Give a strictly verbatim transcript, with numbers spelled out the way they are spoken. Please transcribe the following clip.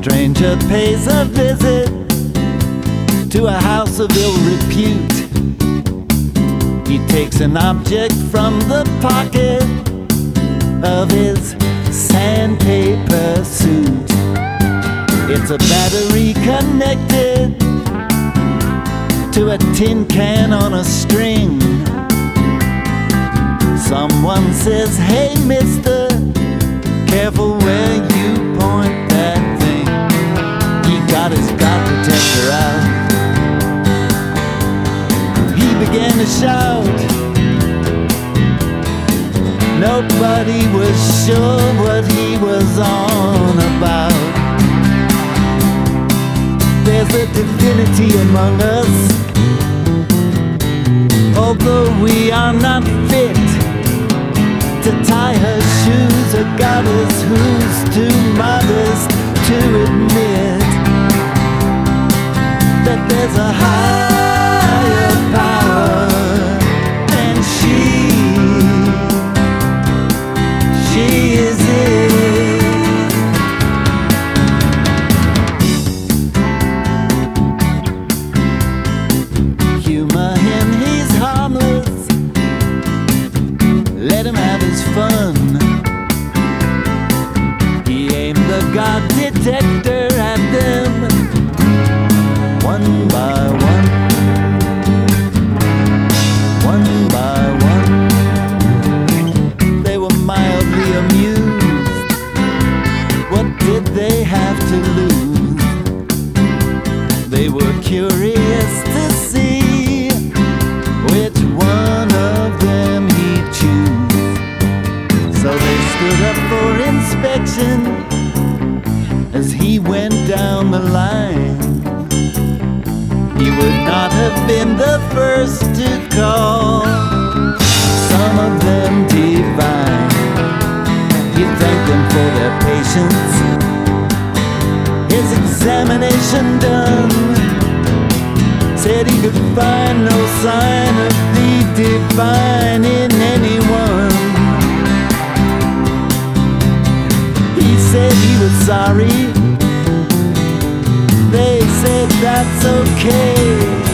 stranger pays a visit to a house of ill repute. He takes an object from the pocket of his sandpaper suit. It's a battery connected to a tin can on a string. Someone says, "Hey mister, careful where you point that thing." He got his God protector out. He began to shout. Nobody was sure what he was on about. There's a divinity among us, although we are not fit to tie her shoes. A goddess who's too modest to admit that there's a higher power, and she, she is it. Humor him, he's harmless. Let him have his fun. He aimed the God detector at them, one by one, one by one. They were mildly amused. What did they have to lose? They were curious to see which one of them he'd choose. So they stood up for inspection as he went down the line. He would not have been the first to call some of them divine. He thanked them for their patience. His examination done, said he could find no sign of the divine in anyone. He said he was sorry. They said that's okay.